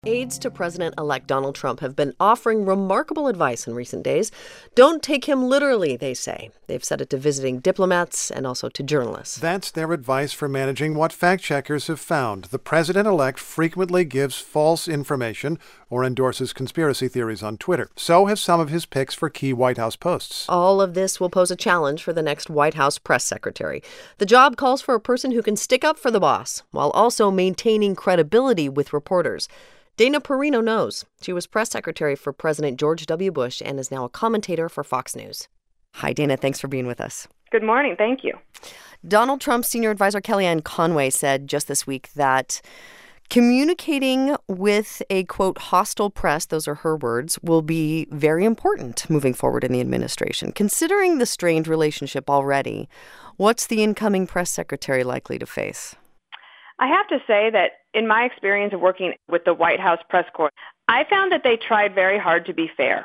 Aides to President-elect Donald Trump have been offering remarkable advice in recent days. Don't take him literally, they say. They've said it to visiting diplomats and also to journalists. That's their advice for managing what fact-checkers have found. The president-elect frequently gives false information or endorses conspiracy theories on Twitter. So have some of his picks for key White House posts. All of this will pose a challenge for the next White House press secretary. The job calls for a person who can stick up for the boss while also maintaining credibility with reporters. Dana Perino knows. She was press secretary for President George W. Bush and is now a commentator for Fox News. Hi, Dana. Thanks for being with us. Good morning. Thank you. Donald Trump's senior advisor Kellyanne Conway said just this week that communicating with a, quote, hostile press, those are her words, will be very important moving forward in the administration. Considering the strained relationship already, what's the incoming press secretary likely to face? I have to say that in my experience of working with the White House press corps, I found that they tried very hard to be fair.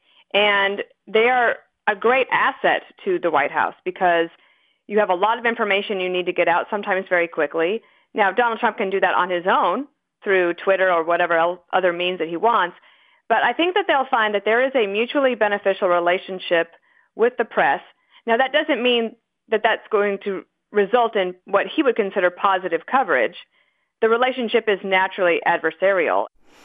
And they are a great asset to the White House because you have a lot of information you need to get out sometimes very quickly. Now, Donald Trump can do that on his own through Twitter or whatever other means that he wants. But I think that they'll find that there is a mutually beneficial relationship with the press. Now, that doesn't mean that that's going to result in what he would consider positive coverage. The relationship is naturally adversarial.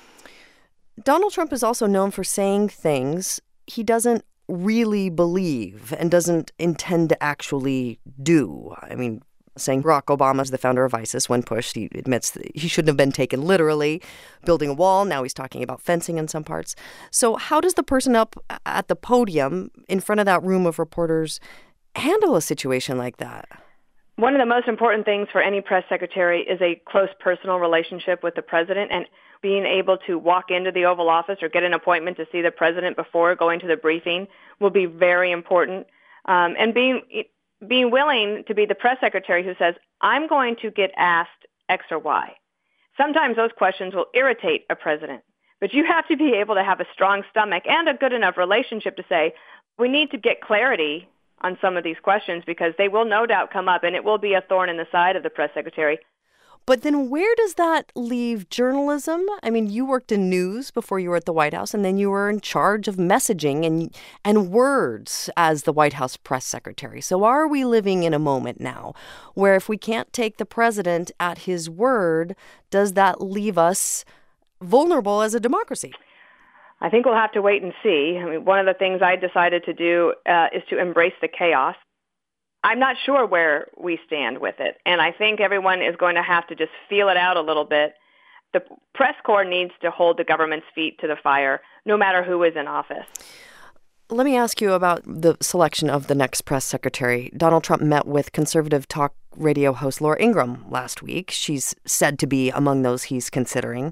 Donald Trump is also known for saying things he doesn't really believe and doesn't intend to actually do. I mean, saying Barack Obama is the founder of ISIS when pushed. He admits that he shouldn't have been taken literally. Building a wall, now he's talking about fencing in some parts. So how does the person up at the podium in front of that room of reporters handle a situation like that? One of the most important things for any press secretary is a close personal relationship with the president, and being able to walk into the Oval Office or get an appointment to see the president before going to the briefing will be very important. And being willing to be the press secretary who says, I'm going to get asked X or Y. Sometimes those questions will irritate a president, but you have to be able to have a strong stomach and a good enough relationship to say, we need to get clarity on some of these questions because they will no doubt come up and it will be a thorn in the side of the press secretary. But then where does that leave journalism? I mean, you worked in news before you were at the White House, and then you were in charge of messaging and words as the White House press secretary. So are we living in a moment now where if we can't take the president at his word, does that leave us vulnerable as a democracy? I think we'll have to wait and see. I mean, one of the things I decided to do is to embrace the chaos. I'm not sure where we stand with it, and I think everyone is going to have to just feel it out a little bit. The press corps needs to hold the government's feet to the fire, no matter who is in office. Let me ask you about the selection of the next press secretary. Donald Trump met with conservative talk radio host Laura Ingraham last week. She's said to be among those he's considering.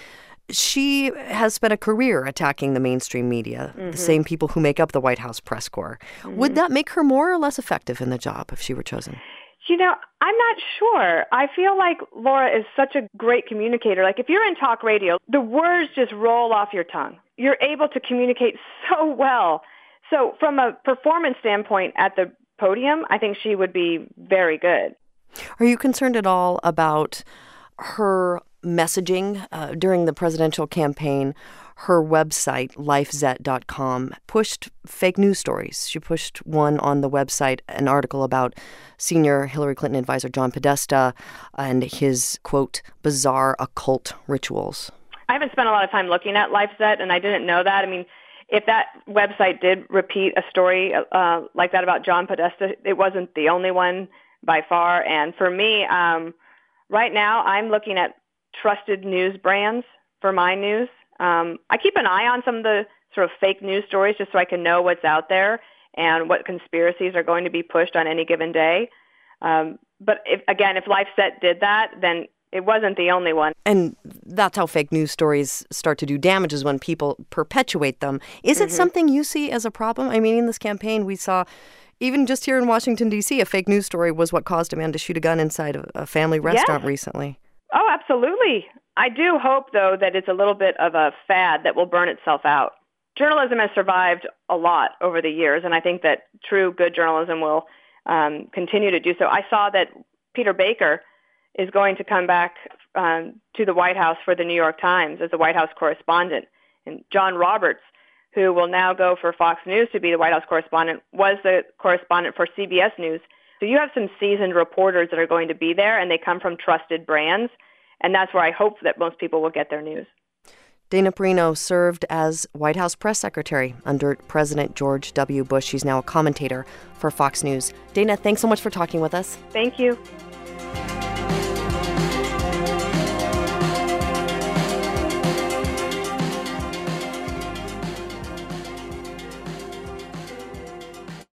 She has spent a career attacking the mainstream media, the same people who make up the White House press corps. Would that make her more or less effective in the job if she were chosen? You know, I'm not sure. I feel like Laura is such a great communicator. Like if you're in talk radio, the words just roll off your tongue. You're able to communicate so well. So from a performance standpoint at the podium, I think she would be very good. Are you concerned at all about her messaging during the presidential campaign? Her website, lifezet.com, pushed fake news stories. She pushed one on the website, an article about senior Hillary Clinton advisor John Podesta and his, quote, bizarre occult rituals. I haven't spent a lot of time looking at LifeZet, and I didn't know that. I mean, if that website did repeat a story like that about John Podesta, it wasn't the only one by far. And for me, right now, I'm looking at trusted news brands for my news. I keep an eye on some of the sort of fake news stories just so I can know what's out there and what conspiracies are going to be pushed on any given day. But if LifeZet did that, then it wasn't the only one. And that's how fake news stories start to do damage, is when people perpetuate them. Is it something you see as a problem? I mean, in this campaign, we saw, even just here in Washington, D.C., a fake news story was what caused a man to shoot a gun inside a family restaurant recently. Oh, absolutely. I do hope, though, that it's a little bit of a fad that will burn itself out. Journalism has survived a lot over the years, and I think that true good journalism will continue to do so. I saw that Peter Baker is going to come back to the White House for the New York Times as the White House correspondent. And John Roberts, who will now go for Fox News to be the White House correspondent, was the correspondent for CBS News. So you have some seasoned reporters that are going to be there, and they come from trusted brands. And that's where I hope that most people will get their news. Dana Perino served as White House press secretary under President George W. Bush. She's now a commentator for Fox News. Dana, thanks so much for talking with us. Thank you.